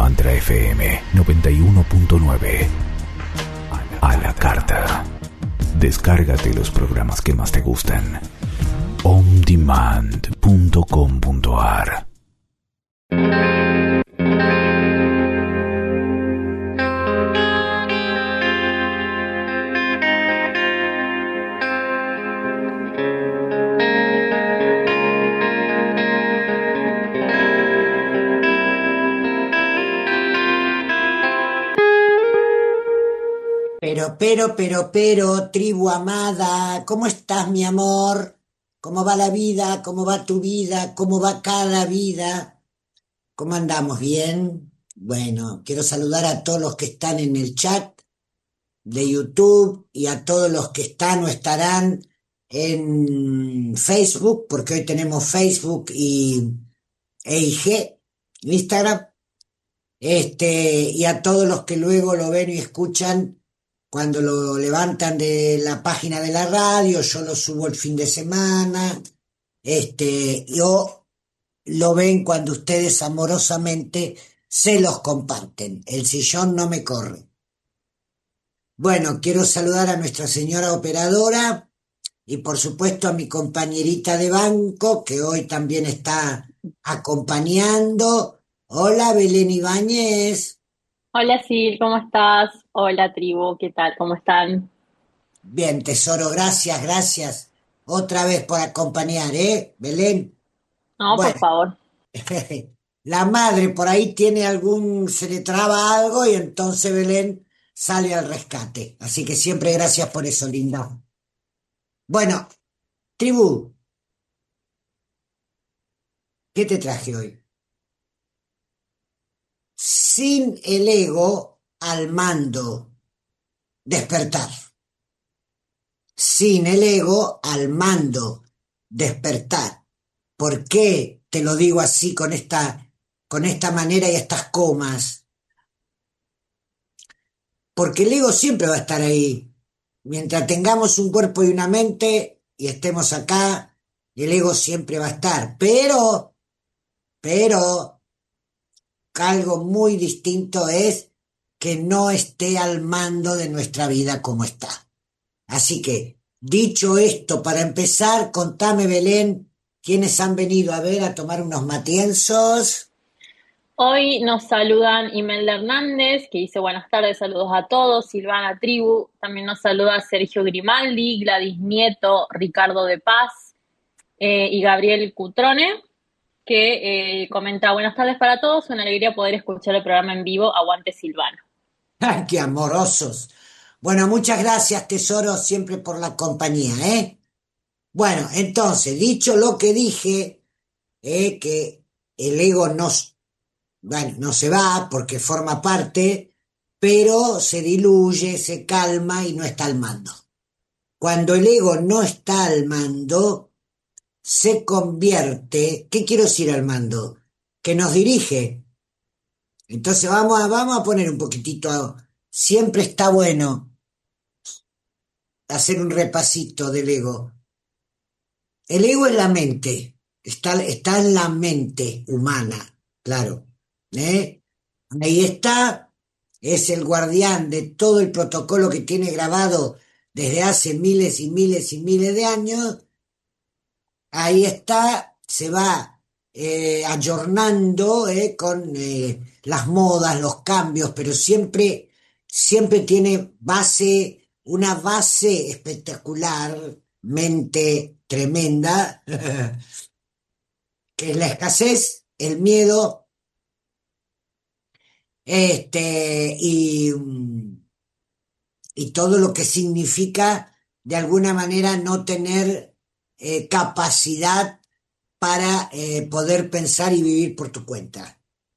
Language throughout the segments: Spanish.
Mantra FM 91.9. A la carta. Descárgate los programas que más te gustan. ondemand.com.ar. Pero, tribu amada, ¿cómo estás, mi amor? ¿Cómo va la vida? ¿Cómo va tu vida? ¿Cómo va cada vida? ¿Cómo andamos? ¿Bien? Bueno, quiero saludar a todos los que están en el chat de YouTube y a todos los que están o estarán en Facebook, porque hoy tenemos Facebook e IG, Instagram, y a todos los que luego lo ven y escuchan cuando lo levantan de la página de la radio. Yo lo subo el fin de semana, o lo ven cuando ustedes amorosamente se los comparten. El sillón no me corre. Bueno, quiero saludar a nuestra señora operadora y por supuesto a mi compañerita de banco que hoy también está acompañando. Hola, Belén Ibáñez. Hola Sil, ¿cómo estás? Hola tribu, ¿qué tal? ¿Cómo están? Bien, tesoro, gracias. Otra vez por acompañar, Belén? No, por Bueno, favor. la madre por ahí se le traba algo y entonces Belén sale al rescate. Así que siempre gracias por eso, linda. Bueno, tribu, ¿qué te traje hoy? Sin el ego al mando, despertar. Sin el ego al mando, despertar. ¿Por qué te lo digo así con esta manera y estas comas? Porque el ego siempre va a estar ahí. Mientras tengamos un cuerpo y una mente y estemos acá, el ego siempre va a estar. Pero, algo muy distinto es que no esté al mando de nuestra vida como está. Así que, dicho esto, para empezar, contame, Belén, quiénes han venido a ver a tomar unos matienzos. Hoy nos saludan Imelda Hernández, que dice buenas tardes, saludos a todos, Silvana Tribu, también nos saluda Sergio Grimaldi, Gladys Nieto, Ricardo de Paz y Gabriel Cutrone, que comenta buenas tardes para todos, una alegría poder escuchar el programa en vivo, aguante Silvana. ¡Ay, qué amorosos! Bueno, muchas gracias, tesoro, siempre por la compañía, ¿eh? Bueno, entonces, dicho lo que dije, que el ego no se va porque forma parte, pero se diluye, se calma y no está al mando. Cuando el ego no está al mando, se convierte, ¿qué quiero decir al mando? Que nos dirige. Entonces vamos a poner un poquitito, siempre está bueno hacer un repasito del ego. El ego es la mente, está en la mente humana, claro. Ahí está, es el guardián de todo el protocolo que tiene grabado desde hace miles y miles y miles de años. Ahí está, se va ayornando con las modas, los cambios, pero siempre tiene una base espectacularmente tremenda, que es la escasez, el miedo, y todo lo que significa de alguna manera no tener capacidad para poder pensar y vivir por tu cuenta.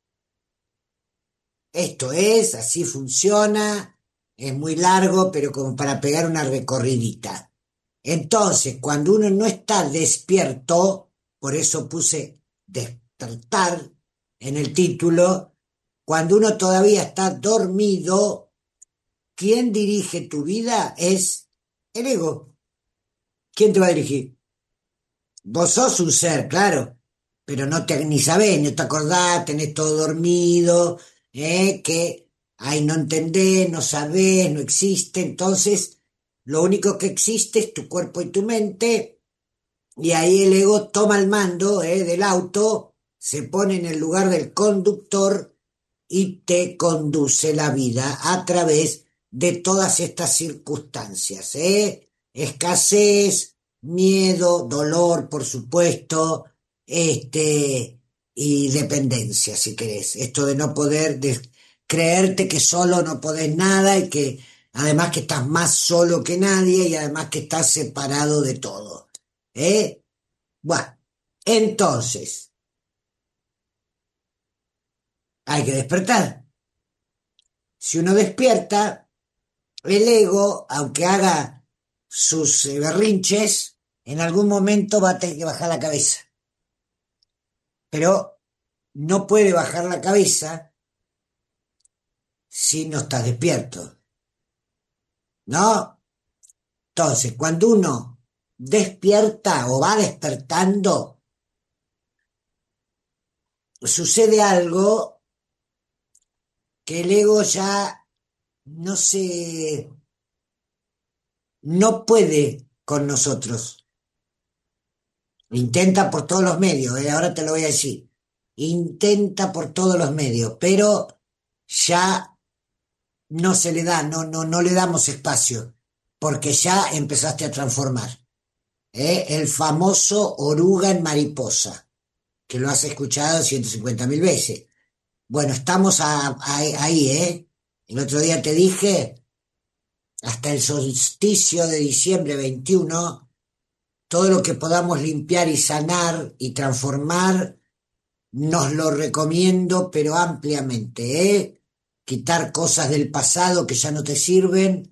Esto es, así funciona, es muy largo, pero como para pegar una recorridita. Entonces, cuando uno no está despierto, por eso puse despertar en el título, cuando uno todavía está dormido, quien dirige tu vida es el ego. ¿Quién te va a dirigir? Vos sos un ser, claro, pero no te, ni sabés, no te acordás, tenés todo dormido, que, ay, no entendés, no sabés, no existe, entonces lo único que existe es tu cuerpo y tu mente, y ahí el ego toma el mando, del auto, se pone en el lugar del conductor y te conduce la vida a través de todas estas circunstancias, escasez, miedo, dolor, por supuesto, y dependencia, si querés. Esto de no poder, de creerte que solo no podés nada y que además que estás más solo que nadie y además que estás separado de todo. ¿Eh? Bueno, entonces, hay que despertar. Si uno despierta, el ego, aunque haga sus berrinches, en algún momento va a tener que bajar la cabeza. Pero no puede bajar la cabeza si no estás despierto, ¿no? Entonces, cuando uno despierta o va despertando, sucede algo que el ego ya no se, no puede con nosotros. Intenta por todos los medios, ahora te lo voy a decir. Intenta por todos los medios, pero ya no se le da, no le damos espacio, porque ya empezaste a transformar. El famoso oruga en mariposa, que lo has escuchado 150.000 veces. Bueno, estamos ahí, ¿eh? El otro día te dije, hasta el solsticio de diciembre 21, todo lo que podamos limpiar y sanar y transformar, nos lo recomiendo, pero ampliamente, ¿eh? Quitar cosas del pasado que ya no te sirven,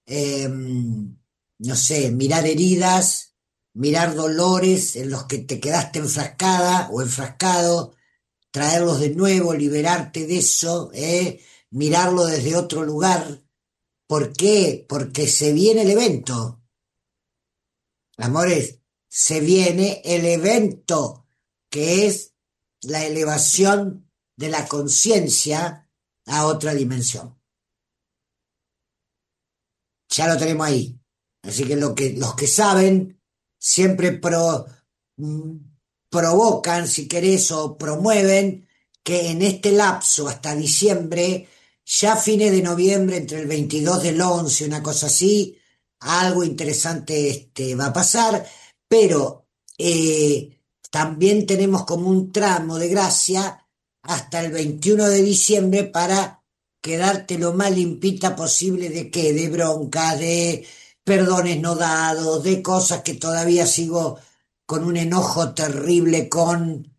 no sé, mirar heridas, mirar dolores en los que te quedaste enfrascada o enfrascado, traerlos de nuevo, liberarte de eso, mirarlo desde otro lugar. ¿Por qué? Porque se viene el evento. Amores, se viene el evento, que es la elevación de la conciencia a otra dimensión. Ya lo tenemos ahí. Así que, los que saben siempre provocan, si querés, o promueven que en este lapso hasta diciembre, ya fines de noviembre, entre el 22 del 11, una cosa así, algo interesante va a pasar, pero también tenemos como un tramo de gracia hasta el 21 de diciembre para quedarte lo más limpita posible de qué, de bronca, de perdones no dados, de cosas que todavía sigo con un enojo terrible con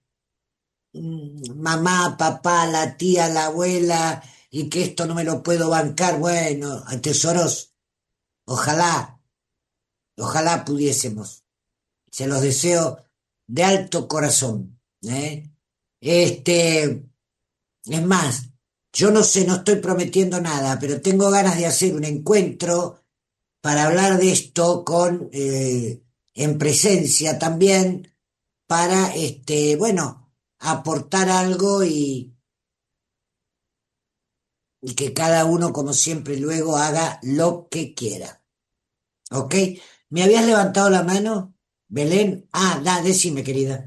mamá, papá, la tía, la abuela, y que esto no me lo puedo bancar. Bueno, tesoros, ojalá, ojalá pudiésemos. Se los deseo de alto corazón, ¿eh? Es más, yo no sé, no estoy prometiendo nada, pero tengo ganas de hacer un encuentro para hablar de esto con, en presencia también, para, bueno, aportar algo y que cada uno, como siempre, luego haga lo que quiera. ¿Ok? ¿Me habías levantado la mano, Belén? Ah, decime, querida.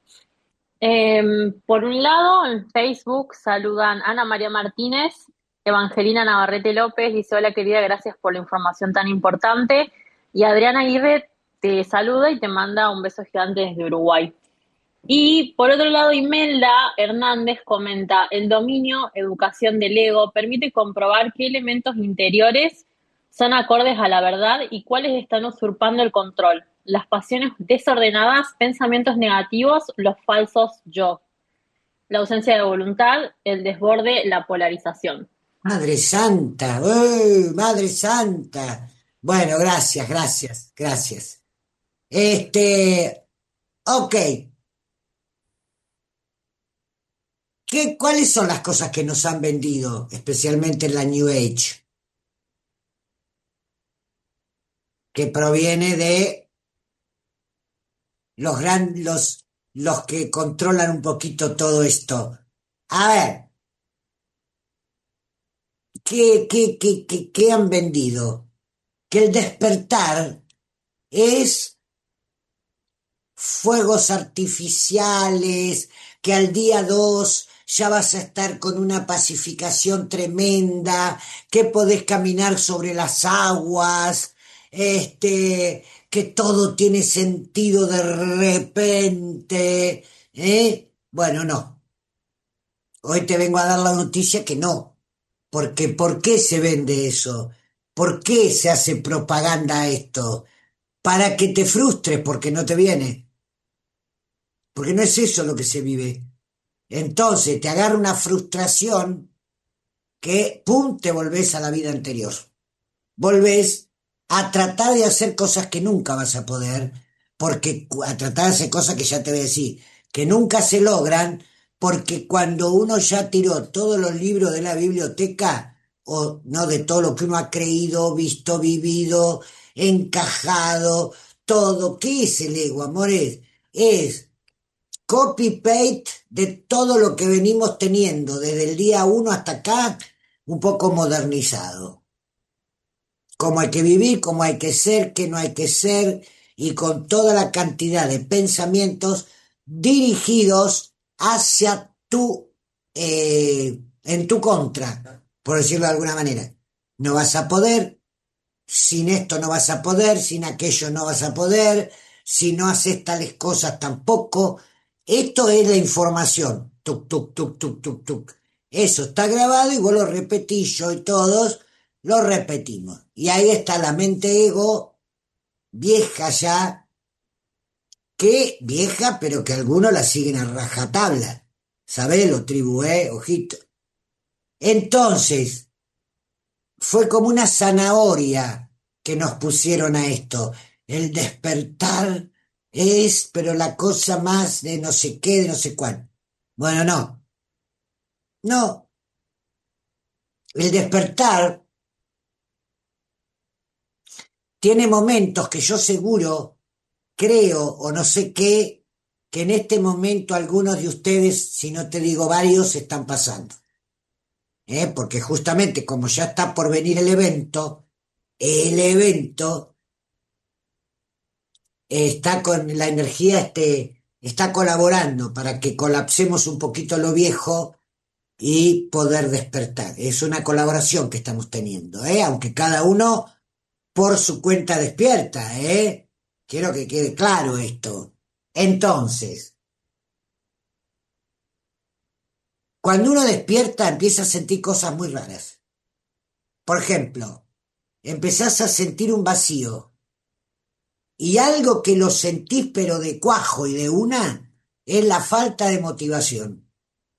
Por un lado, en Facebook saludan Ana María Martínez, Evangelina Navarrete López, dice hola querida, gracias por la información tan importante. Y Adriana Aguirre te saluda y te manda un beso gigante desde Uruguay. Y por otro lado, Imelda Hernández comenta, el dominio, educación del ego, permite comprobar qué elementos interiores son acordes a la verdad y cuáles están usurpando el control. Las pasiones desordenadas, pensamientos negativos, los falsos yo. La ausencia de voluntad, el desborde, la polarización. Madre Santa, Madre Santa. Bueno, gracias, gracias, gracias. Ok. ¿Cuáles son las cosas que nos han vendido, especialmente en la New Age? Que proviene de los que controlan un poquito todo esto. A ver, ¿qué han vendido? Que el despertar es fuegos artificiales, que al día 2 ya vas a estar con una pacificación tremenda, que podés caminar sobre las aguas, que todo tiene sentido de repente, ¿eh? Bueno, no. Hoy te vengo a dar la noticia que no. Porque, ¿por qué se vende eso? ¿Por qué se hace propaganda a esto? Para que te frustres porque no te viene. Porque no es eso lo que se vive. Entonces te agarra una frustración que, pum, te volvés a la vida anterior. Volvés a tratar de hacer cosas que nunca vas a poder, porque a tratar de hacer cosas que ya te voy a decir, que nunca se logran, porque cuando uno ya tiró todos los libros de la biblioteca, o no de todo lo que uno ha creído, visto, vivido, encajado, todo, ¿qué es el ego, amores? Es copy-paste de todo lo que venimos teniendo desde el día 1 hasta acá, un poco modernizado. Cómo hay que vivir, cómo hay que ser, qué no hay que ser, y con toda la cantidad de pensamientos dirigidos hacia en tu contra, por decirlo de alguna manera. No vas a poder, sin esto no vas a poder, sin aquello no vas a poder, si no haces tales cosas tampoco. Esto es la información. Tuc, tuc, tuc, tuc, tuc, tuc. Eso está grabado y vos lo repetís, yo y todos lo repetimos. Y ahí está la mente ego, vieja ya, que vieja, pero que algunos la siguen a rajatabla. Sabelo, tribu, ojito. Entonces, fue como una zanahoria que nos pusieron a esto. El despertar es, pero la cosa más de no sé qué, de no sé cuál. Bueno, no. No. El despertar tiene momentos que yo seguro, creo o no sé qué, que en este momento algunos de ustedes, si no te digo varios, están pasando. Porque justamente como ya está por venir el evento está con la energía, está colaborando para que colapsemos un poquito lo viejo y poder despertar. Es una colaboración que estamos teniendo, aunque cada uno por su cuenta despierta, Quiero que quede claro esto. Entonces, cuando uno despierta empieza a sentir cosas muy raras. Por ejemplo, empezás a sentir un vacío y algo que lo sentís pero de cuajo y de una es la falta de motivación.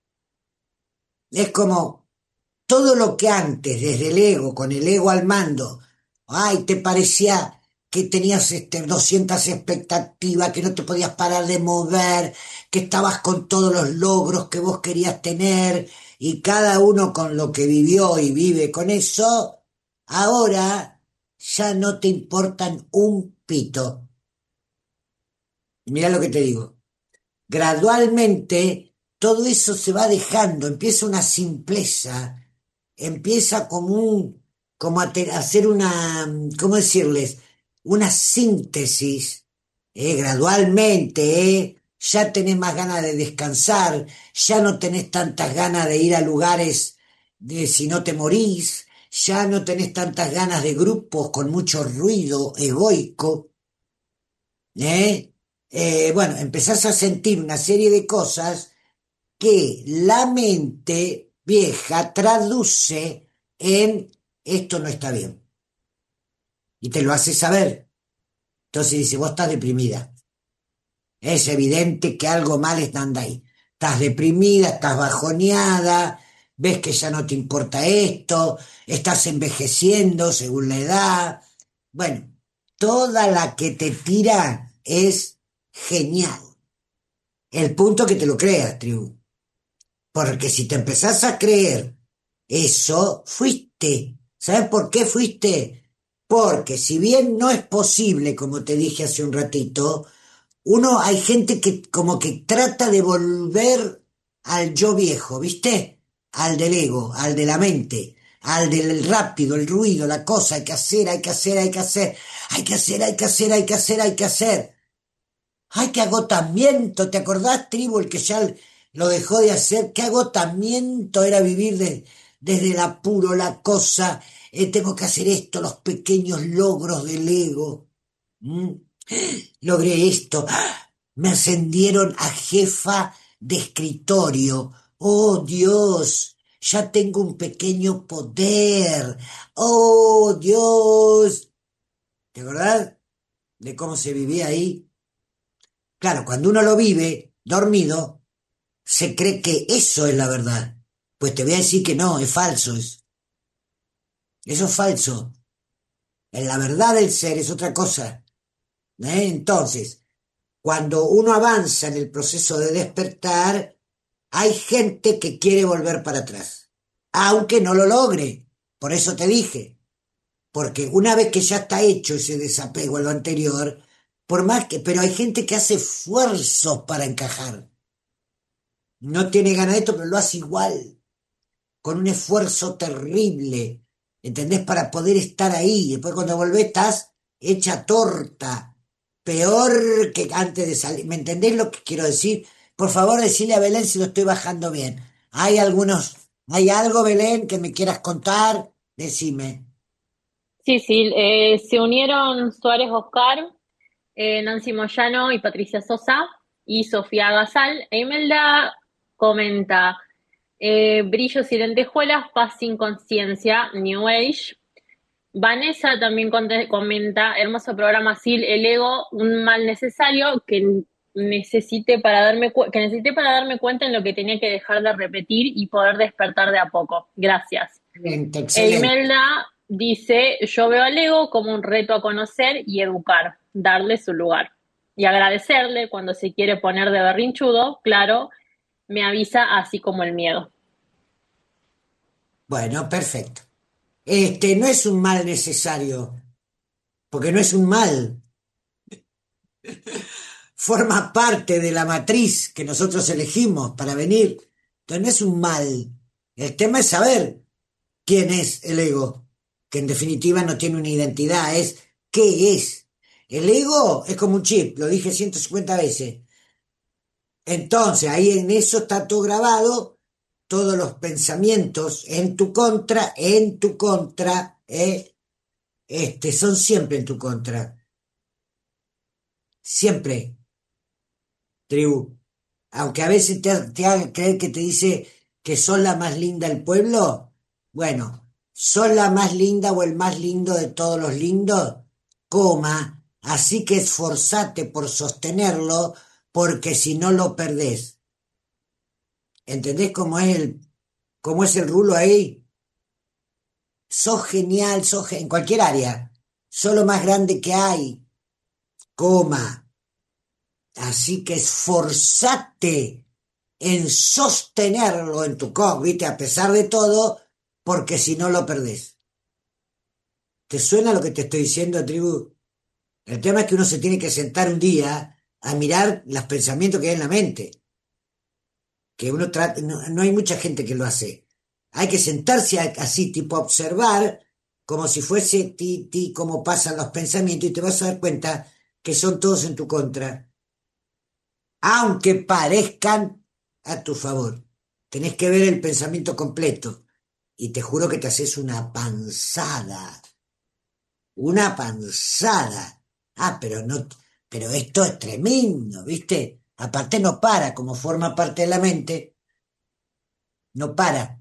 Es como todo lo que antes, desde el ego, con el ego al mando, ay, te parecía que tenías 200 expectativas, que no te podías parar de mover, que estabas con todos los logros que vos querías tener, y cada uno con lo que vivió y vive con eso, ahora ya no te importan un pito. Mirá lo que te digo. Gradualmente todo eso se va dejando, empieza una simpleza, empieza como a hacer una, ¿cómo decirles? Una síntesis, gradualmente, ya tenés más ganas de descansar, ya no tenés tantas ganas de ir a lugares de si no te morís, ya no tenés tantas ganas de grupos con mucho ruido egoico, bueno, empezás a sentir una serie de cosas que la mente vieja traduce en esto no está bien. Y te lo hace saber. Entonces dice, vos estás deprimida. Es evidente que algo mal está andando ahí. Estás deprimida, estás bajoneada, ves que ya no te importa esto, estás envejeciendo según la edad. Bueno, toda la que te tira es genial. El punto que te lo creas, tribu. Porque si te empezás a creer eso, fuiste. ¿Sabes por qué fuiste? Porque si bien no es posible, como te dije hace un ratito, hay gente que como que trata de volver al yo viejo, ¿viste? Al del ego, al de la mente. al del rápido, el ruido, la cosa, hay que hacer, hay que hacer, hay que hacer, hay que hacer, hay que hacer, hay que hacer, hay que hacer. ¡Ay, qué agotamiento! ¿Te acordás, tribu, el que ya lo dejó de hacer? ¡Qué agotamiento era vivir desde el apuro, la cosa! Tengo que hacer esto, los pequeños logros del ego. ¿Mm? Logré esto. ¡Ah! Me ascendieron a jefa de escritorio. ¡Oh, Dios! Ya tengo un pequeño poder. ¡Oh, Dios! ¿Te acordás de cómo se vivía ahí? Claro, cuando uno lo vive dormido, se cree que eso es la verdad. Pues te voy a decir que no, es falso. Eso es falso. En la verdad del ser es otra cosa. Entonces, cuando uno avanza en el proceso de despertar, hay gente que quiere volver para atrás, aunque no lo logre. Por eso te dije, porque una vez que ya está hecho ese desapego a lo anterior, por más que, pero hay gente que hace esfuerzos para encajar. No tiene ganas de esto, pero lo hace igual, con un esfuerzo terrible, ¿entendés? Para poder estar ahí. Después cuando volvés estás hecha torta, peor que antes de salir. ¿Me entendés lo que quiero decir? Por favor, decile a Belén si lo estoy bajando bien. ¿Hay algo, Belén, que me quieras contar? Decime. Sí, sí, se unieron Suárez Oscar, Nancy Moyano y Patricia Sosa y Sofía Gasal. E Imelda comenta, brillos y lentejuelas, paz sin conciencia, New Age. Vanessa también comenta, hermoso programa Sil, el ego, un mal necesario que necesité que necesité para darme cuenta en lo que tenía que dejar de repetir y poder despertar de a poco. Gracias. Excelente, E excelente. Imelda dice, yo veo al ego como un reto a conocer y educar, darle su lugar. Y agradecerle cuando se quiere poner de berrinchudo, claro, me avisa así como el miedo. Bueno, perfecto. No es un mal necesario, porque no es un mal. Forma parte de la matriz que nosotros elegimos para venir. Entonces no es un mal. El tema es saber quién es el ego, que en definitiva no tiene una identidad, es qué es. El ego es como un chip, lo dije 150 veces. Entonces ahí en eso está todo grabado, todos los pensamientos en tu contra, son siempre en tu contra. Siempre. Tribu. Aunque a veces te hagan creer que te dice que sos la más linda del pueblo, bueno, sos la más linda o el más lindo de todos los lindos, coma, así que esforzate por sostenerlo, porque si no lo perdés. ¿Entendés cómo es el rulo ahí? Sos genial, en cualquier área, sos lo más grande que hay, coma. Así que esforzate en sostenerlo en tu ¿viste? A pesar de todo, porque si no lo perdés. ¿Te suena lo que te estoy diciendo, tribu? El tema es que uno se tiene que sentar un día a mirar los pensamientos que hay en la mente. Que uno trata, no hay mucha gente que lo hace. Hay que sentarse así, tipo a observar, como si fuese cómo pasan los pensamientos, y te vas a dar cuenta que son todos en tu contra, aunque parezcan a tu favor. Tenés que ver el pensamiento completo y te juro que te haces una panzada. Una panzada. Pero no, pero esto es tremendo, ¿viste? Aparte no para, como forma parte de la mente, no para.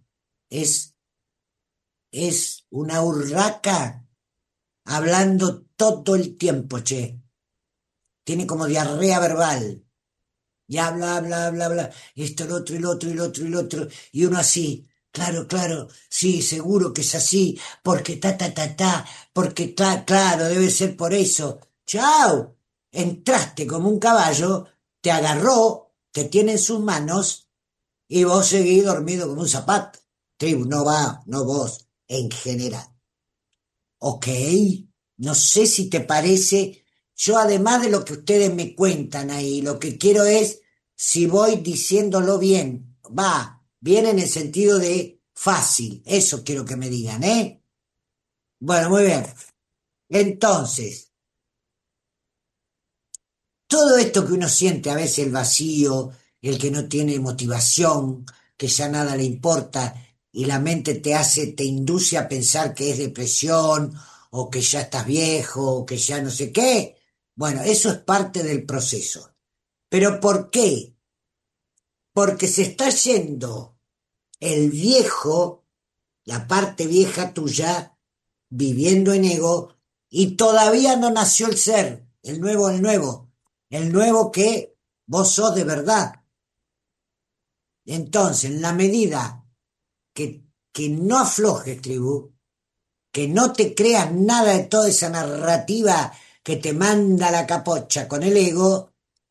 Es una urraca hablando todo el tiempo, che. Tiene como diarrea verbal. Y habla, habla, habla, habla, esto, el otro, y el otro, y el otro, y el otro, y uno así, claro, claro, sí, seguro que es así, porque porque claro, debe ser por eso. Chao, entraste como un caballo, te agarró, te tiene en sus manos, y vos seguís dormido como un zapato. Tribu, no va, no vos, en general. Ok, no sé si te parece. Yo, además de lo que ustedes me cuentan ahí, lo que quiero es si voy diciéndolo bien. Va, bien en el sentido de Fácil, eso quiero que me digan, ¿eh? Bueno, muy bien. Entonces, todo esto que uno siente, a veces el vacío, el que no tiene motivación, que ya nada le importa, y la mente te induce a pensar que es depresión, o que ya estás viejo, o que ya no sé qué. Bueno, eso es parte del proceso. ¿Pero por qué? Porque se está yendo el viejo, la parte vieja tuya, viviendo en ego, y todavía no nació el ser, el nuevo que vos sos de verdad. Entonces, en la medida que no aflojes, tribu, que no te creas nada de toda esa narrativa que te manda la capocha con el ego,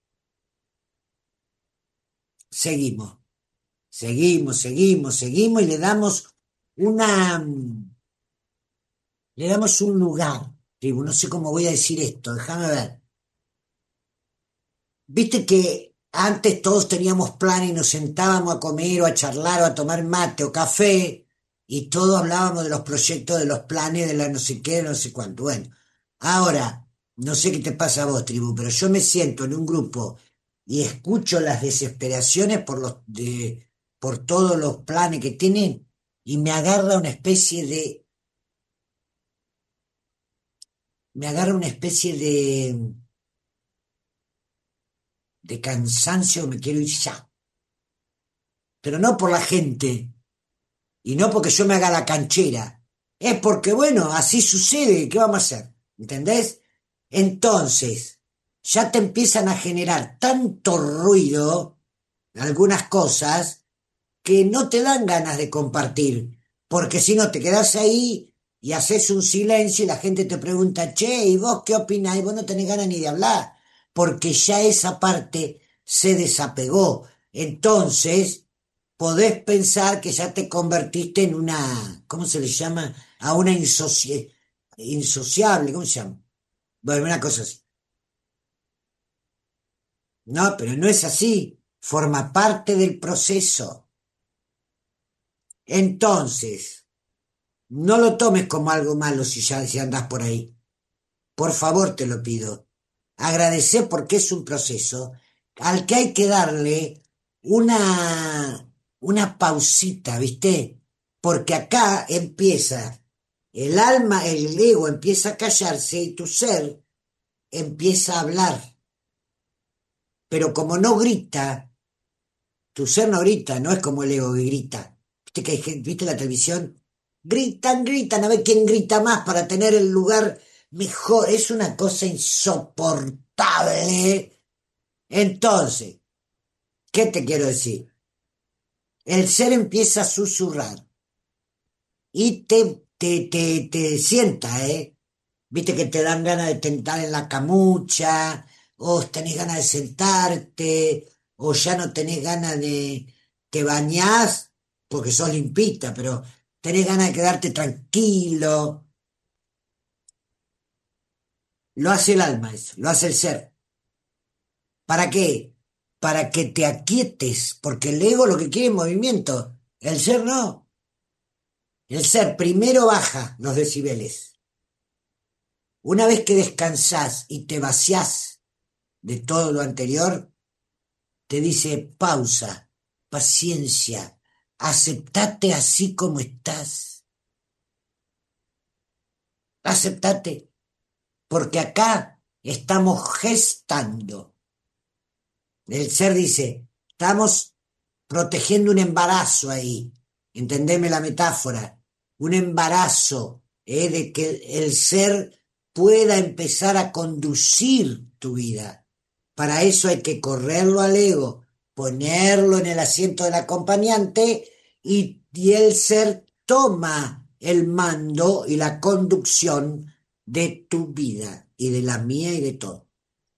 seguimos, seguimos y una, le damos un lugar, tribu, no sé cómo voy a decir esto, déjame ver. Viste que antes todos teníamos plan y nos sentábamos a comer o a charlar o a tomar mate o café y todos hablábamos de los proyectos, de los planes, de la no sé qué, de no sé cuánto. Bueno, ahora, no sé qué te pasa a vos, tribu, pero yo me siento en un grupo y escucho las desesperaciones por todos los planes que tienen y me agarra una especie de cansancio, me quiero ir ya. Pero no por la gente, y no porque yo me haga la canchera, es porque, bueno, así sucede, ¿qué vamos a hacer? ¿Entendés? Entonces, ya te empiezan a generar tanto ruido, algunas cosas, que no te dan ganas de compartir, porque si no te quedás ahí y haces un silencio y la gente te pregunta, che, ¿y vos qué opinás? Y vos no tenés ganas ni de hablar, porque ya esa parte se desapegó. Entonces, podés pensar que ya te convertiste en una, ¿cómo se le llama? A una insociable, ¿cómo se llama? Bueno, una cosa así. No, pero no es así. Forma parte del proceso. Entonces, no lo tomes como algo malo si andás por ahí. Por favor, te lo pido. Agradecer porque es un proceso al que hay que darle una pausita, ¿viste? Porque acá empieza el alma, el ego empieza a callarse y tu ser empieza a hablar. Pero como no grita, tu ser no grita, no es como el ego que grita. ¿Viste que hay viste la televisión? Gritan, a ver quién grita más para tener el lugar mejor. Es una cosa insoportable. Entonces, ¿qué te quiero decir? El ser empieza a susurrar y te sienta, ¿eh? Viste que te dan ganas de tentar en la camucha, o tenés ganas de sentarte, o ya no tenés ganas de... Te bañás porque sos limpita, pero tenés ganas de quedarte tranquilo. Lo hace el alma eso, lo hace el ser. ¿Para qué? Para que te aquietes, porque el ego lo que quiere es movimiento, el ser no. El ser primero baja los decibeles. Una vez que descansás y te vaciás de todo lo anterior, te dice pausa, paciencia, aceptate así como estás, aceptate, porque acá estamos gestando. El ser dice, estamos protegiendo un embarazo ahí, entendeme la metáfora, un embarazo, de que el ser pueda empezar a conducir tu vida. Para eso hay que correrlo al ego, ponerlo en el asiento del acompañante y el ser toma el mando y la conducción de tu vida y de la mía y de todo.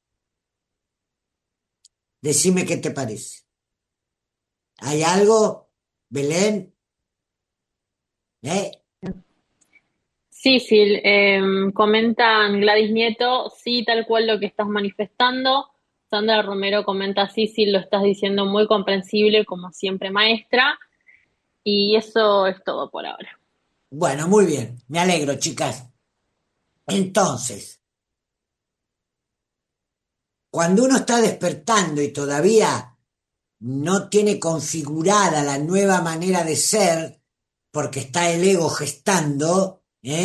Decime qué te parece. ¿Hay algo, Belén? ¿Eh? Sí, sí, comentan Gladys Nieto, sí, tal cual lo que estás manifestando. Sandra Romero comenta, sí, sí, lo estás diciendo muy comprensible, como siempre, maestra. Y eso es todo por ahora. Bueno, muy bien, me alegro, chicas. Entonces, cuando uno está despertando y todavía no tiene configurada la nueva manera de ser, porque está el ego gestando,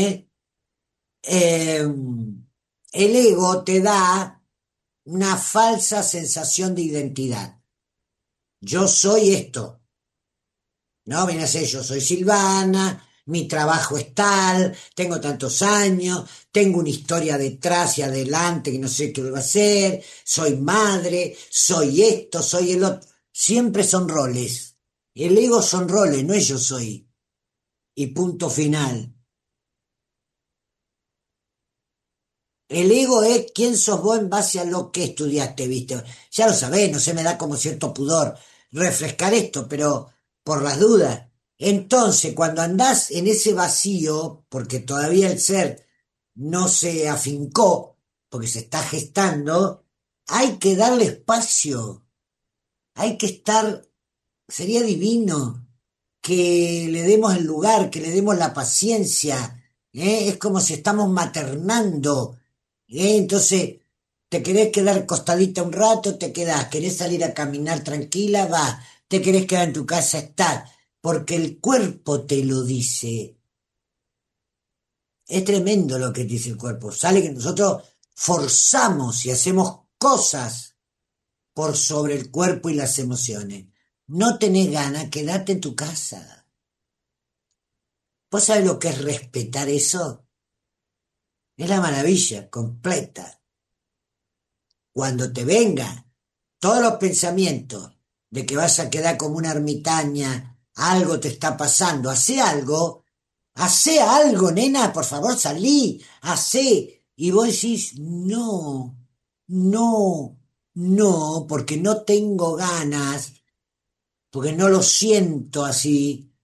el ego te da una falsa sensación de identidad. Yo soy esto, ¿no? Viene a ser, yo soy Silvana, mi trabajo es tal, tengo tantos años, tengo una historia detrás y adelante que no sé qué va a ser, soy madre, soy esto, soy el otro. Siempre son roles. El ego son roles, no es yo soy. Y punto final. El ego es quién sos vos en base a lo que estudiaste, ¿viste? Ya lo sabés, no sé, me da como cierto pudor refrescar esto, pero por las dudas. Entonces, cuando andás en ese vacío, porque todavía el ser no se afincó, porque se está gestando, hay que darle espacio, hay que estar, sería divino que le demos el lugar, que le demos la paciencia, ¿eh? Es como si estamos maternando, ¿eh? Entonces, te querés quedar costadita un rato, te quedás, querés salir a caminar tranquila, va, te querés quedar en tu casa, estás, porque el cuerpo te lo dice. Es tremendo lo que dice el cuerpo. Sale que nosotros forzamos y hacemos cosas por sobre el cuerpo y las emociones. No tenés ganas, quédate en tu casa. ¿Vos sabés lo que es respetar eso? Es la maravilla completa. Cuando te vengan todos los pensamientos de que vas a quedar como una ermitaña, algo te está pasando, hace algo, nena, por favor, salí, hace. Y vos decís, no, no, no, porque no tengo ganas, porque no lo siento así,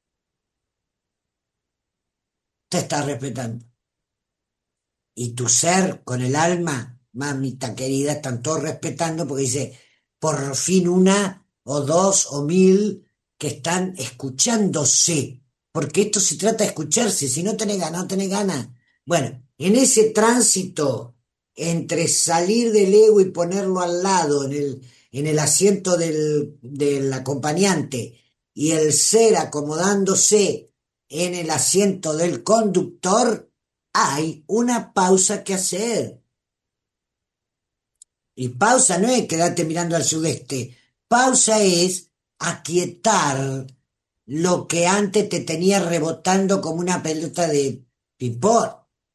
te estás respetando. Y tu ser con el alma, mamita querida, están todos respetando porque dice, por fin una o dos o mil que están escuchándose, porque esto se trata de escucharse, si no tenés ganas, no tenés ganas. Bueno, en ese tránsito entre salir del ego y ponerlo al lado en el asiento del acompañante y el ser acomodándose en el asiento del conductor, hay una pausa que hacer. Y pausa no es quedarte mirando al sudeste. Pausa es aquietar lo que antes te tenía rebotando como una pelota de ping-pong.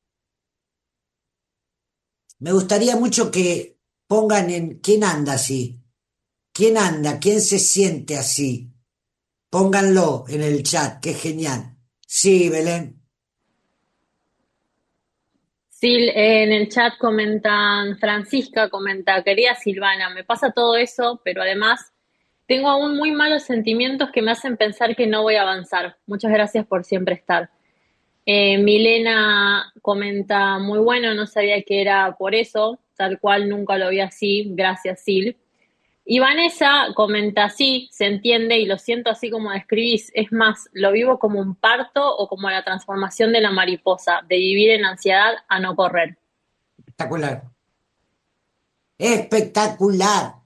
Me gustaría mucho que pongan en quién anda así, quién anda, quién se siente así. Pónganlo en el chat, que es genial. Sí, Belén. Sí, en el chat comentan, Francisca comenta, querida Silvana, me pasa todo eso, pero además tengo aún muy malos sentimientos que me hacen pensar que no voy a avanzar. Muchas gracias por siempre estar. Milena comenta, muy bueno, no sabía que era por eso, tal cual nunca lo vi así, gracias Sil. Y Vanessa comenta, sí, se entiende y lo siento así como describís, es más, lo vivo como un parto o como la transformación de la mariposa, de vivir en ansiedad a no correr. Espectacular. Espectacular.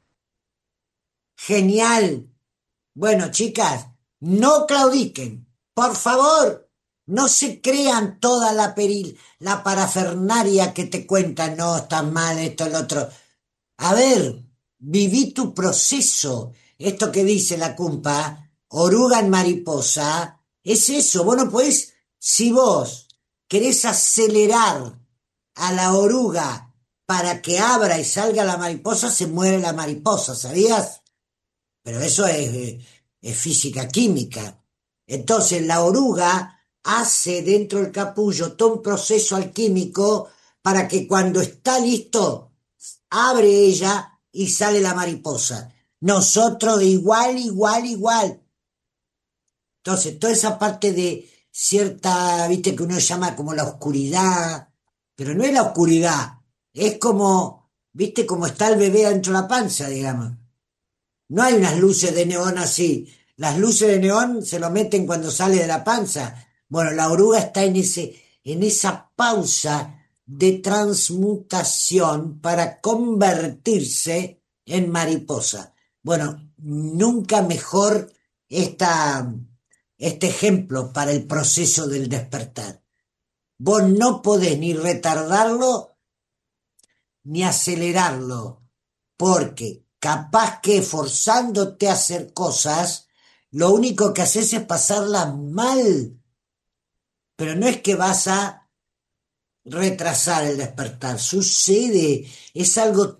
Genial. Bueno, chicas, no claudiquen. Por favor, no se crean toda la parafernaria que te cuentan. No, está mal esto, lo otro. A ver, viví tu proceso. Esto que dice la cumpa, oruga en mariposa, es eso. Vos no podés, si vos querés acelerar a la oruga para que abra y salga la mariposa, se muere la mariposa, ¿sabías? Pero eso es física química. Entonces la oruga hace dentro del capullo todo un proceso alquímico para que cuando está listo, abre ella y sale la mariposa. Nosotros igual, igual, igual. Entonces, toda esa parte de cierta, viste, que uno llama como la oscuridad, pero no es la oscuridad, es como, viste, como está el bebé dentro de la panza, digamos. No hay unas luces de neón así. Las luces de neón se lo meten cuando sale de la panza. Bueno, la oruga está en esa pausa de transmutación para convertirse en mariposa. Bueno, nunca mejor esta, este ejemplo para el proceso del despertar. Vos no podés ni retardarlo ni acelerarlo, porque capaz que forzándote a hacer cosas, lo único que haces es pasarlas mal, pero no es que vas a retrasar el despertar, sucede, es algo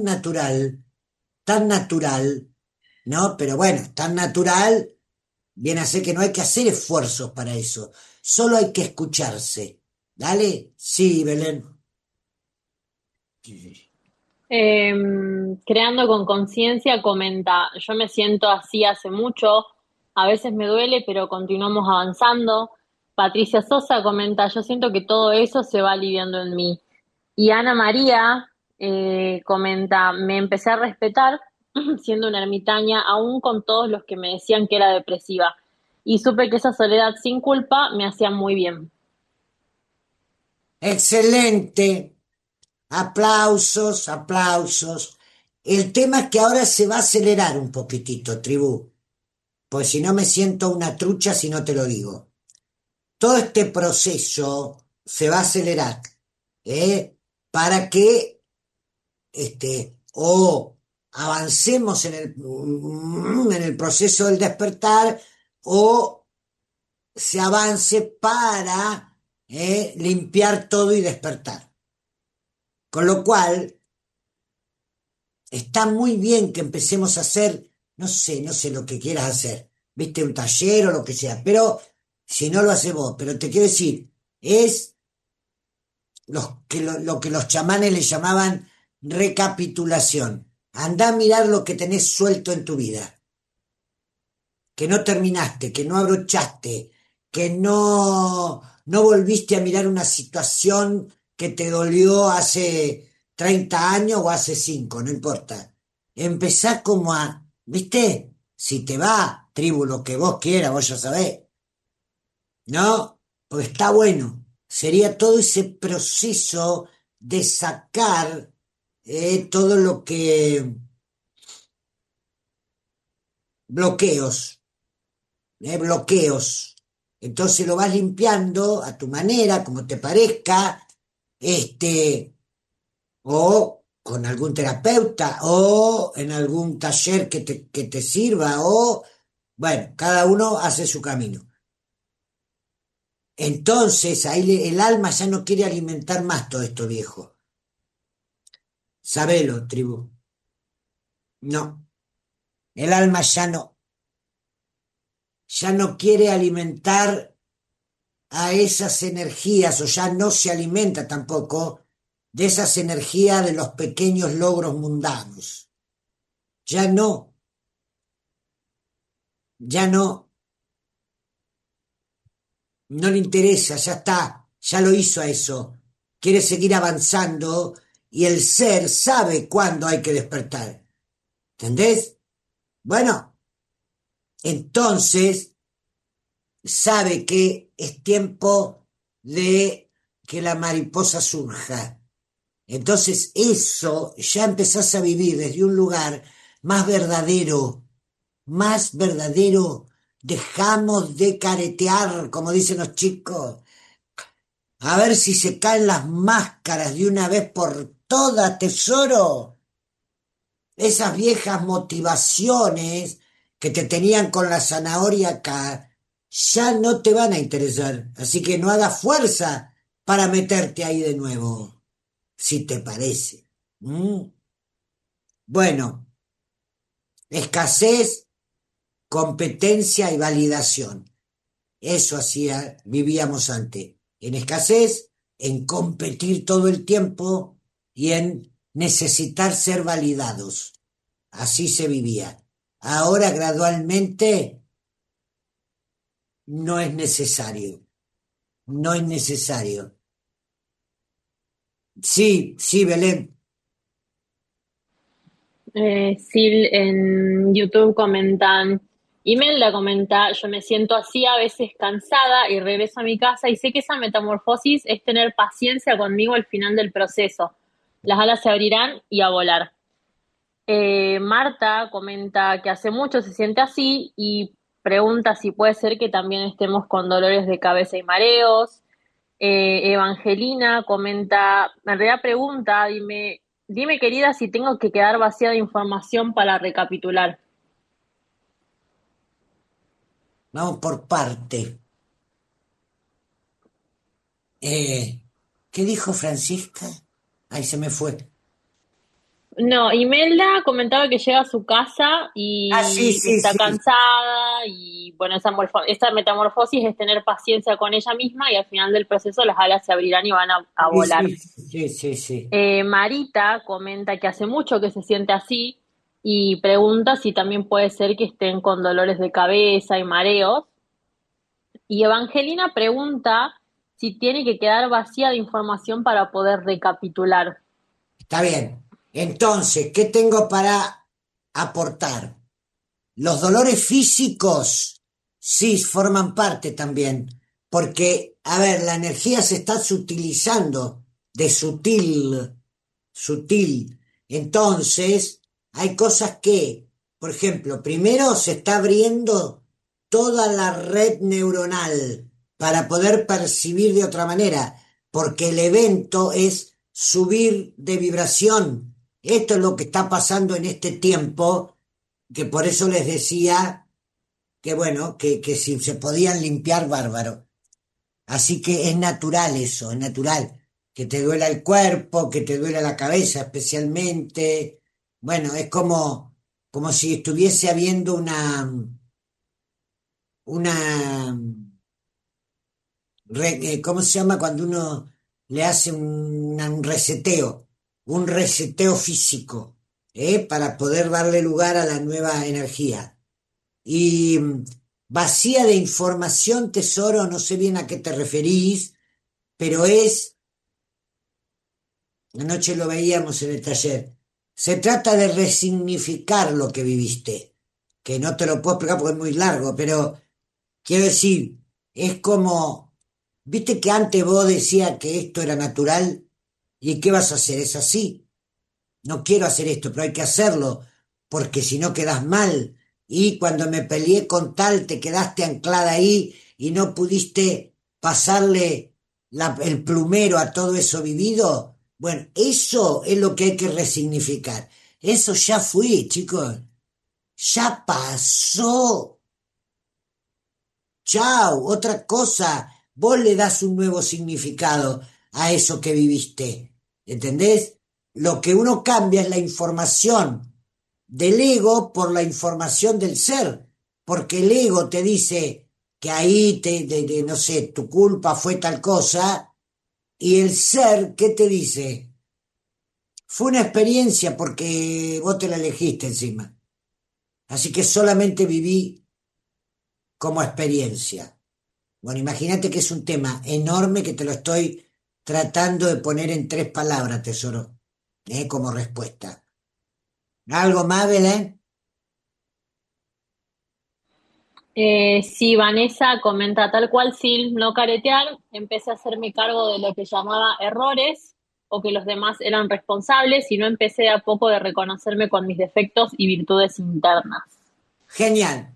tan natural, ¿no? Pero bueno, tan natural, viene a ser que no hay que hacer esfuerzos para eso, solo hay que escucharse. ¿Dale? Sí, Belén. Creando con conciencia comenta, yo me siento así hace mucho, a veces me duele, pero continuamos avanzando. Patricia Sosa comenta, yo siento que todo eso se va aliviando en mí. Y Ana María comenta, me empecé a respetar siendo una ermitaña, aún con todos los que me decían que era depresiva. Y supe que esa soledad sin culpa me hacía muy bien. Excelente. Aplausos, aplausos. El tema es que ahora se va a acelerar un poquitito, tribu, pues si no me siento una trucha si no te lo digo. Todo este proceso se va a acelerar, ¿eh? Para que o avancemos en el proceso del despertar o se avance para limpiar todo y despertar. Con lo cual, está muy bien que empecemos a hacer, no sé lo que quieras hacer, viste, un taller o lo que sea, pero si no lo haces vos, pero te quiero decir, es lo que los chamanes le llamaban recapitulación. Andá a mirar lo que tenés suelto en tu vida, que no terminaste, que no abrochaste, que no volviste a mirar una situación que te dolió hace 30 años o hace 5, no importa. Empezá como a, ¿viste? Si te va, tribu, lo que vos quieras, vos ya sabés, ¿no? Pues está bueno. Sería todo ese proceso de sacar todo lo que bloqueos, bloqueos. Entonces lo vas limpiando a tu manera, como te parezca, o con algún terapeuta, o en algún taller que te sirva, o, bueno, cada uno hace su camino. Entonces ahí el alma ya no quiere alimentar más todo esto viejo. Sabelo, tribu. No, el alma ya no quiere alimentar a esas energías, o ya no se alimenta tampoco de esas energías de los pequeños logros mundanos. Ya no, ya no, no le interesa, ya está, ya lo hizo a eso. Quiere seguir avanzando y el ser sabe cuándo hay que despertar. ¿Entendés? Bueno, entonces sabe que es tiempo de que la mariposa surja. Entonces eso ya empezás a vivir desde un lugar más verdadero, más verdadero. Dejamos de caretear, como dicen los chicos, a ver si se caen las máscaras de una vez por todas, tesoro. Esas viejas motivaciones que te tenían con la zanahoria acá, ya no te van a interesar. Así que no hagas fuerza para meterte ahí de nuevo, si te parece. ¿Mm? Bueno, escasez, competencia y validación. Eso hacía, vivíamos antes. En escasez, en competir todo el tiempo y en necesitar ser validados. Así se vivía. Ahora gradualmente no es necesario. No es necesario. Sí, sí, Belén. Sí, en YouTube comentan, Imelda comenta, yo me siento así a veces cansada y regreso a mi casa y sé que esa metamorfosis es tener paciencia conmigo al final del proceso. Las alas se abrirán y a volar. Marta comenta que hace mucho se siente así y pregunta si puede ser que también estemos con dolores de cabeza y mareos. Evangelina comenta, en realidad pregunta, dime querida si tengo que quedar vacía de información para recapitular. Vamos por parte. ¿Qué dijo Francisca? Ahí se me fue. No, Imelda comentaba que llega a su casa Ah, sí, y sí, está sí. cansada y bueno, esta metamorfosis es tener paciencia con ella misma y al final del proceso las alas se abrirán y van a Sí, volar. sí, sí, sí, sí. Marita comenta que hace mucho que se siente así y pregunta si también puede ser que estén con dolores de cabeza y mareos. Y Evangelina pregunta si tiene que quedar vacía de información para poder recapitular. Está bien. Entonces, ¿qué tengo para aportar? Los dolores físicos, sí, forman parte también, porque, a ver, la energía se está sutilizando de sutil. Entonces, hay cosas que, por ejemplo, primero se está abriendo toda la red neuronal para poder percibir de otra manera, porque el evento es subir de vibración. Esto es lo que está pasando en este tiempo, que por eso les decía que bueno, que si se podían limpiar, bárbaro. Así que es natural eso, es natural. Que te duela el cuerpo, que te duela la cabeza especialmente. Bueno, es como si estuviese habiendo una, ¿cómo se llama cuando uno le hace un reseteo físico, para poder darle lugar a la nueva energía? Y vacía de información, tesoro, no sé bien a qué te referís, pero anoche lo veíamos en el taller, se trata de resignificar lo que viviste, que no te lo puedo explicar porque es muy largo, pero quiero decir, es como, viste que antes vos decías que esto era natural, ¿y qué vas a hacer? Es así. No quiero hacer esto, pero hay que hacerlo, porque si no quedas mal. Y cuando me peleé con tal, te quedaste anclada ahí y no pudiste pasarle el plumero a todo eso vivido. Bueno, eso es lo que hay que resignificar. Eso ya fue, chicos. Ya pasó. Chau, otra cosa. Vos le das un nuevo significado a eso que viviste. ¿Entendés? Lo que uno cambia es la información del ego por la información del ser, porque el ego te dice que ahí no sé, tu culpa fue tal cosa, y el ser, ¿qué te dice? Fue una experiencia porque vos te la elegiste encima. Así que solamente viví como experiencia. Bueno, imagínate que es un tema enorme que te lo estoy tratando de poner en 3 palabras, tesoro, como respuesta. ¿Algo más, Belén? Sí, Vanessa comenta tal cual, sin no caretear, empecé a hacerme cargo de lo que llamaba errores o que los demás eran responsables y no empecé de a poco de reconocerme con mis defectos y virtudes internas. Genial,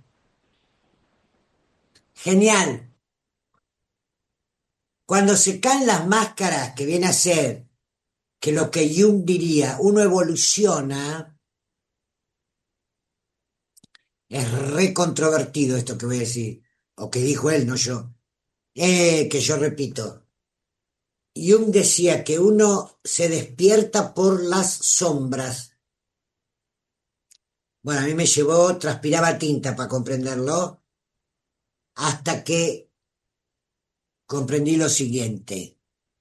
genial. Cuando se caen las máscaras, que viene a ser que lo que Jung diría, uno evoluciona, es re controvertido esto que voy a decir, o que dijo él, no yo, que yo repito. Jung decía que uno se despierta por las sombras. Bueno, a mí me llevó, transpiraba tinta para comprenderlo, hasta que comprendí lo siguiente.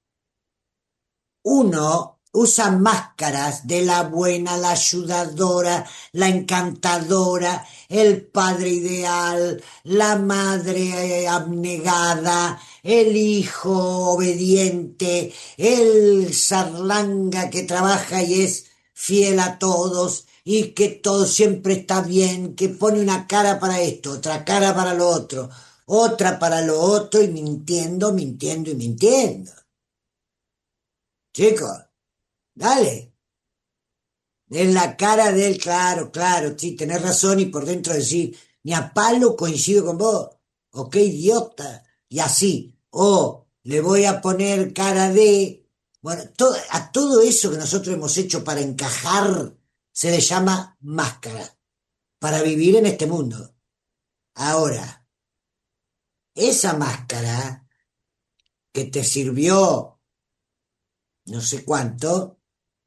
Uno usa máscaras de la buena, la ayudadora, la encantadora, el padre ideal, la madre abnegada, el hijo obediente, el zarlanga que trabaja y es fiel a todos y que todo siempre está bien, que pone una cara para esto, otra cara para lo otro, otra para lo otro y mintiendo, mintiendo y mintiendo. Chicos, dale. En la cara de él, claro, claro, sí, tenés razón y por dentro decir, ni a palo coincido con vos, o qué idiota, y así, o le voy a poner cara de, bueno, a todo eso que nosotros hemos hecho para encajar se le llama máscara, para vivir en este mundo. Ahora, esa máscara que te sirvió no sé cuánto,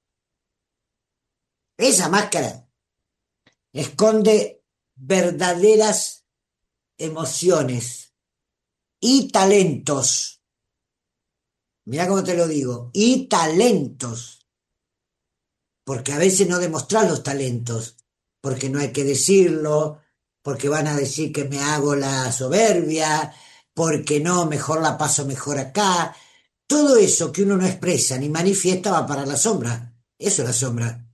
esa máscara esconde verdaderas emociones y talentos. Mira cómo te lo digo, y talentos, porque a veces no demostrás los talentos, porque no hay que decirlo, porque van a decir que me hago la soberbia, porque no, mejor la paso mejor acá. Todo eso que uno no expresa ni manifiesta va para la sombra. Eso es la sombra.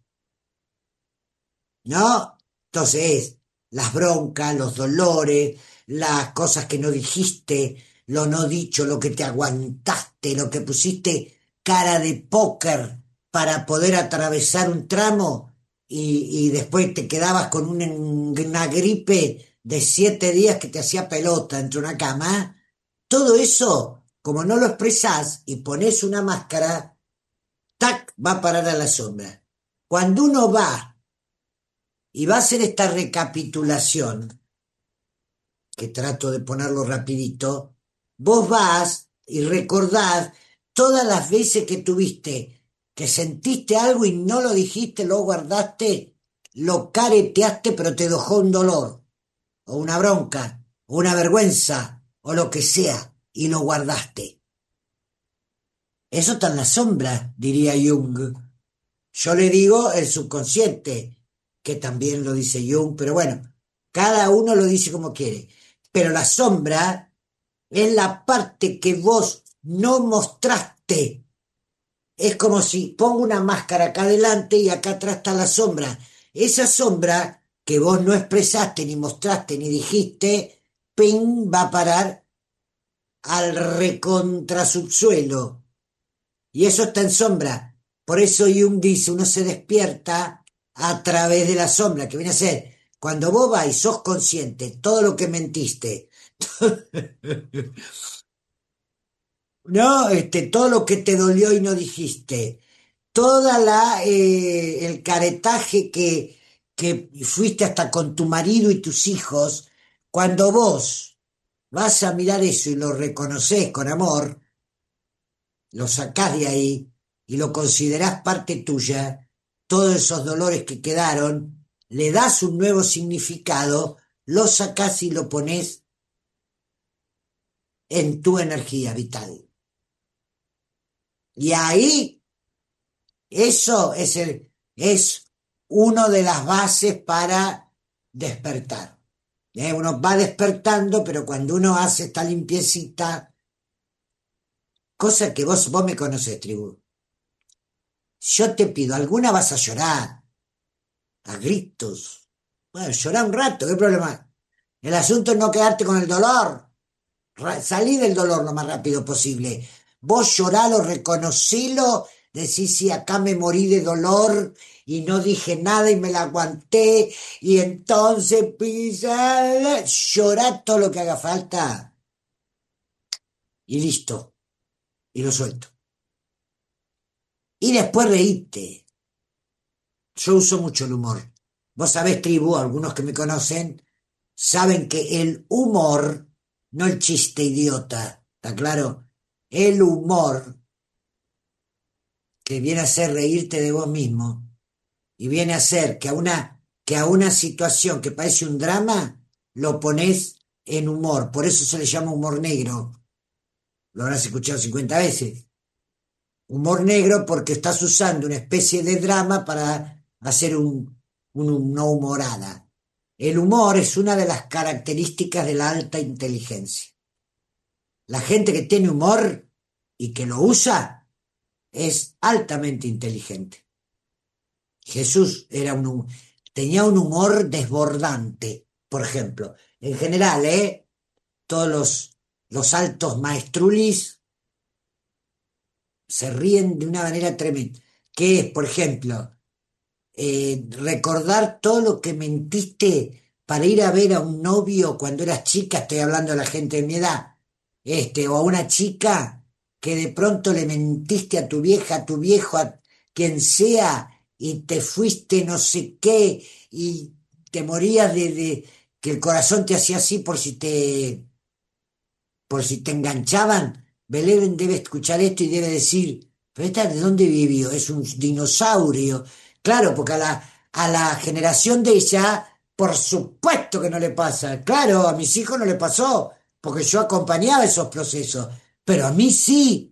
¿No? Entonces, las broncas, los dolores, las cosas que no dijiste, lo no dicho, lo que te aguantaste, lo que pusiste cara de póker para poder atravesar un tramo y después te quedabas con una gripe de 7 días que te hacía pelota entre una cama. Todo eso, como no lo expresás y pones una máscara, tac, va a parar a la sombra. Cuando uno va y va a hacer esta recapitulación, que trato de ponerlo rapidito, vos vas y recordás todas las veces que tuviste, que sentiste algo y no lo dijiste, lo guardaste, lo careteaste, pero te dejó un dolor, o una bronca, o una vergüenza, o lo que sea, y lo guardaste. Eso está en la sombra, diría Jung. Yo le digo el subconsciente, que también lo dice Jung, pero bueno, cada uno lo dice como quiere. Pero la sombra es la parte que vos no mostraste. Es como si pongo una máscara acá adelante y acá atrás está la sombra. Esa sombra que vos no expresaste, ni mostraste, ni dijiste, ping, va a parar al recontrasubsuelo. Y eso está en sombra. Por eso Jung dice, uno se despierta a través de la sombra, que viene a ser, cuando vos vas y sos consciente, todo lo que mentiste, no, todo lo que te dolió y no dijiste, el caretaje que fuiste hasta con tu marido y tus hijos, cuando vos vas a mirar eso y lo reconoces con amor, lo sacás de ahí y lo considerás parte tuya, todos esos dolores que quedaron, le das un nuevo significado, lo sacás y lo pones en tu energía vital. Y ahí, eso es una de las bases para despertar. Uno va despertando, pero cuando uno hace esta limpiecita, cosa que vos me conocés, tribu. Yo te pido, alguna vas a llorar, a gritos. Bueno, llorá un rato, ¿qué problema? El asunto es no quedarte con el dolor. Salí del dolor lo más rápido posible. Vos lloralo, reconocilo, decís, sí, acá me morí de dolor y no dije nada y me la aguanté y entonces llorá todo lo que haga falta y listo, y lo suelto. Y después reíte. Yo uso mucho el humor. Vos sabés, tribu, algunos que me conocen, saben que el humor, no el chiste idiota, ¿está claro? El humor, que viene a ser reírte de vos mismo, y viene a ser que a una situación que parece un drama, lo pones en humor. Por eso se le llama humor negro. Lo habrás escuchado 50 veces. Humor negro porque estás usando una especie de drama para hacer una humorada. El humor es una de las características de la alta inteligencia. La gente que tiene humor y que lo usa es altamente inteligente. Jesús tenía un humor desbordante, por ejemplo. En general, todos los altos maestrulis se ríen de una manera tremenda. Que es, por ejemplo, recordar todo lo que mentiste para ir a ver a un novio cuando eras chica, estoy hablando de la gente de mi edad, o a una chica que de pronto le mentiste a tu vieja, a tu viejo, a quien sea, y te fuiste no sé qué, y te morías que el corazón te hacía así por si te enganchaban. Belén debe escuchar esto y debe decir, pero esta de dónde vivió, es un dinosaurio. Claro, porque a la generación de ella, por supuesto que no le pasa. Claro, a mis hijos no le pasó, porque yo acompañaba esos procesos, pero a mí sí.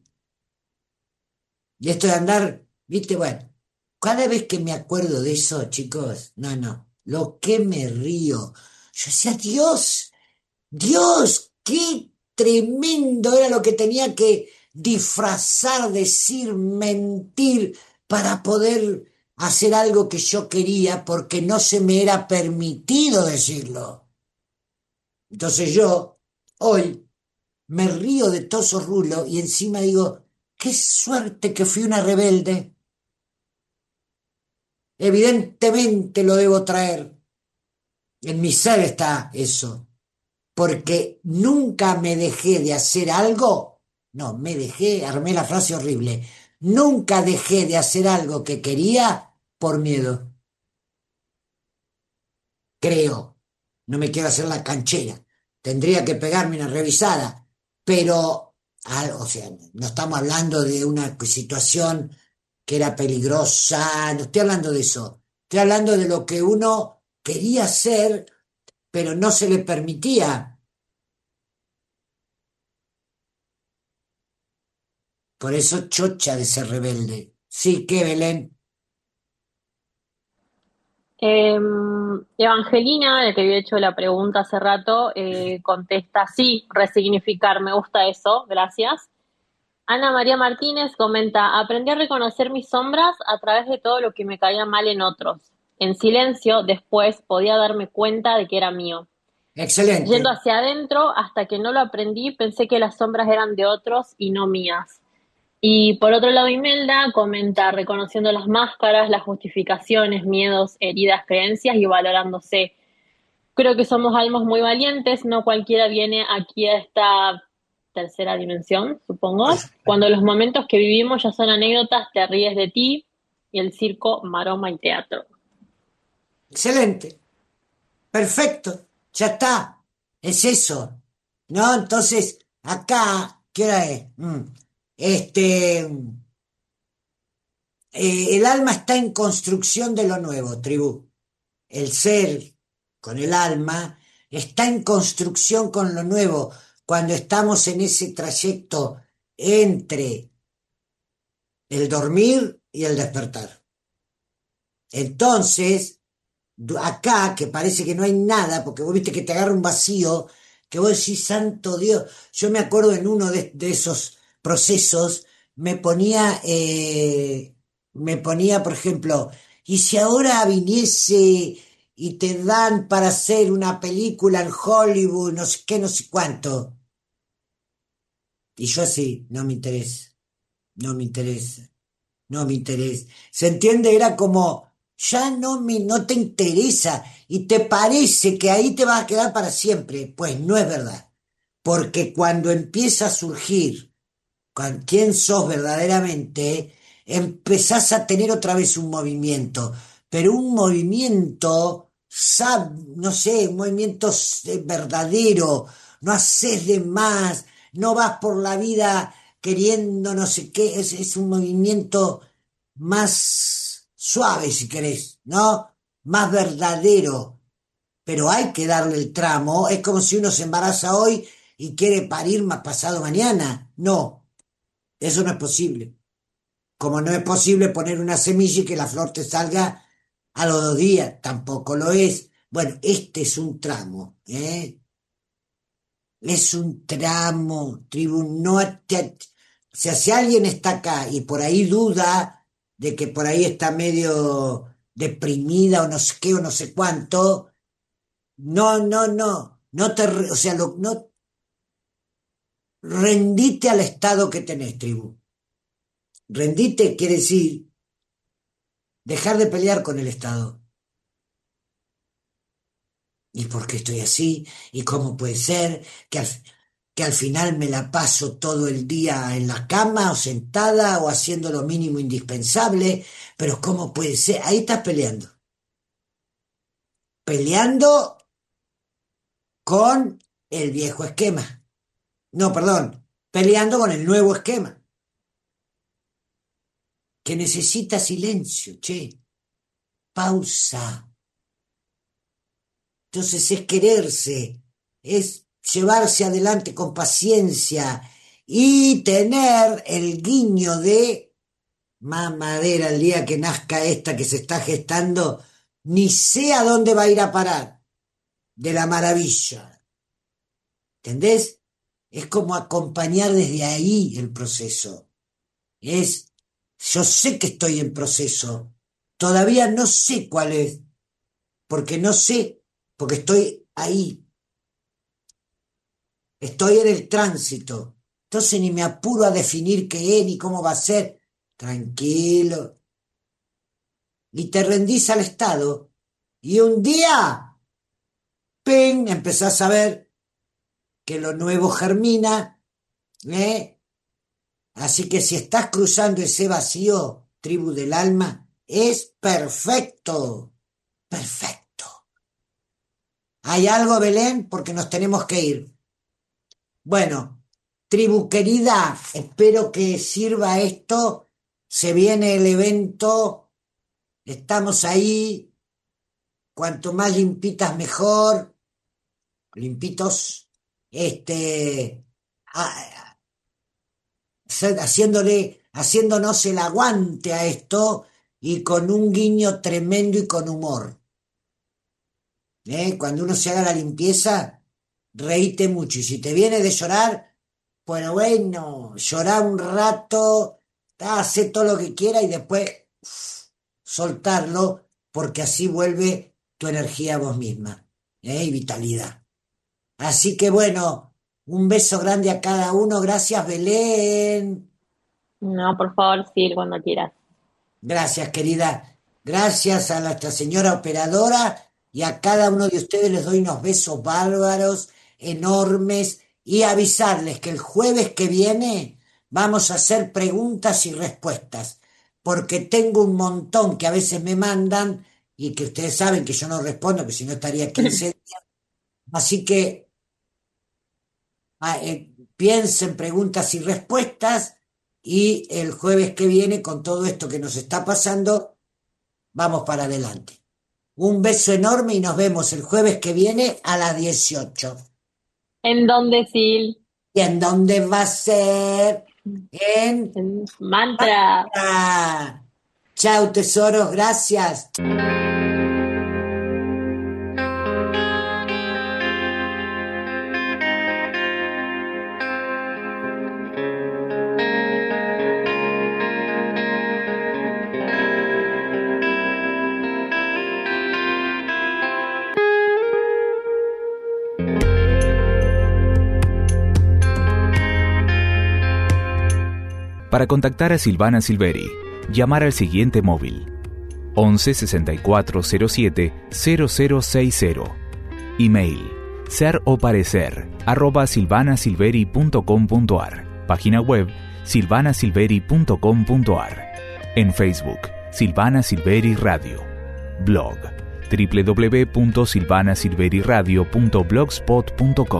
Y esto de andar, viste, bueno, cada vez que me acuerdo de eso, chicos, no, no, lo que me río. Yo decía, Dios. Dios, qué tremendo era lo que tenía que disfrazar, decir, mentir para poder hacer algo que yo quería porque no se me era permitido decirlo. Entonces yo, hoy, me río de todos esos rulos y encima digo, qué suerte que fui una rebelde. Evidentemente lo debo traer. En mi ser está eso. Porque nunca me dejé de hacer algo, no, me dejé, armé la frase horrible, nunca dejé de hacer algo que quería por miedo, creo, no me quiero hacer la canchera, tendría que pegarme una revisada, pero, o sea, no estamos hablando de una situación que era peligrosa, no estoy hablando de eso, estoy hablando de lo que uno quería hacer, pero no se le permitía. Por eso chocha de ser rebelde. Sí, ¿qué, Belén? Evangelina, el que había hecho la pregunta hace rato, contesta sí, resignificar, me gusta eso, gracias. Ana María Martínez comenta, aprendí a reconocer mis sombras a través de todo lo que me caía mal en otros. En silencio, después podía darme cuenta de que era mío. Yendo Excelente. hacia adentro, hasta que no lo aprendí, pensé que las sombras eran de otros y no mías. Y por otro lado, Imelda comenta, reconociendo las máscaras, las justificaciones, miedos, heridas, creencias y valorándose. Creo que somos almas muy valientes, no cualquiera viene aquí a esta tercera dimensión, supongo. Cuando los momentos que vivimos ya son anécdotas, te ríes de ti y el circo, maroma y teatro. Excelente. Perfecto. Ya está. Es eso. ¿No? Entonces, acá, ¿qué hora es? El alma está en construcción de lo nuevo, tribu. El ser con el alma está en construcción con lo nuevo cuando estamos en ese trayecto entre el dormir y el despertar. Entonces, acá, que parece que no hay nada, porque vos viste que te agarra un vacío, que vos decís, santo Dios, yo me acuerdo en uno de esos procesos, me ponía, por ejemplo, y si ahora viniese y te dan para hacer una película en Hollywood, no sé qué, no sé cuánto, y yo así, no me interesa, no me interesa. No me interesa. ¿Se entiende? Era como, ya no te interesa y te parece que ahí te vas a quedar para siempre. Pues no es verdad. Porque cuando empieza a surgir con quién sos verdaderamente, empezás a tener otra vez un movimiento. Pero un movimiento, no sé, un movimiento verdadero. No haces de más, no vas por la vida queriendo no sé qué, es un movimiento más suave, si querés, ¿no? Más verdadero, pero hay que darle el tramo. Es como si uno se embaraza hoy y quiere parir más pasado mañana. No, eso no es posible. Como no es posible poner una semilla y que la flor te salga a los 2 días, tampoco lo es. Bueno, este es un tramo, ¿eh? Es un tramo, tribu, no o sea, si alguien está acá y por ahí duda de que por ahí está medio deprimida o no sé qué o no sé cuánto. No, rendite al estado que tenés, tribu. Rendite quiere decir dejar de pelear con el estado. ¿Y por qué estoy así? ¿Y cómo puede ser que al final me la paso todo el día en la cama o sentada o haciendo lo mínimo indispensable? Pero ¿cómo puede ser? Ahí estás peleando. Peleando con el viejo esquema. No, perdón, peleando con el nuevo esquema. Que necesita silencio, che. Pausa. Entonces es quererse, es llevarse adelante con paciencia y tener el guiño de mamadera el día que nazca esta que se está gestando, ni sé a dónde va a ir a parar, de la maravilla. ¿Entendés? Es como acompañar desde ahí el proceso. Yo sé que estoy en proceso, todavía no sé cuál es, porque no sé, porque estoy ahí, estoy en el tránsito, entonces ni me apuro a definir qué es ni cómo va a ser. Tranquilo. Y te rendís al estado, y un día, ¡ping!, empezás a ver que lo nuevo germina, Así que si estás cruzando ese vacío, tribu del alma, es perfecto, perfecto. ¿Hay algo, Belén? Porque nos tenemos que ir. Bueno, tribu querida, espero que sirva esto. Se viene el evento, estamos ahí. Cuanto más limpitas mejor, limpitos, haciéndonos el aguante a esto y con un guiño tremendo y con humor. Cuando uno se haga la limpieza, reíte mucho. Y si te viene de llorar, bueno, llorá un rato, hace todo lo que quiera y después soltarlo, porque así vuelve tu energía a vos misma, y vitalidad. Así que bueno, un beso grande a cada uno. Gracias, Belén. No, por favor, sí, cuando quieras. Gracias, querida. Gracias a nuestra señora operadora y a cada uno de ustedes les doy unos besos bárbaros, enormes, y avisarles que el jueves que viene vamos a hacer preguntas y respuestas, porque tengo un montón que a veces me mandan y que ustedes saben que yo no respondo, porque si no estaría 15 días. Así que piensen preguntas y respuestas, y el jueves que viene, con todo esto que nos está pasando, vamos para adelante. Un beso enorme y nos vemos el jueves que viene a las 18. ¿En dónde, Sil? ¿Y en dónde va a ser? En Mantra. Chao, tesoros, gracias. Para contactar a Silvana Silveri, llamar al siguiente móvil: 11 6407 0060. Email: seroparecer@silvanasilveri.com.ar. Página web: silvanasilveri.com.ar. En Facebook: Silvana Silveri Radio. Blog: www.silvanasilveriradio.blogspot.com.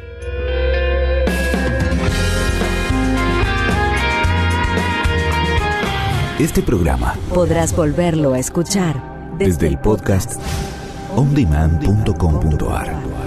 Este programa podrás volverlo a escuchar desde el podcast ondemand.com.ar.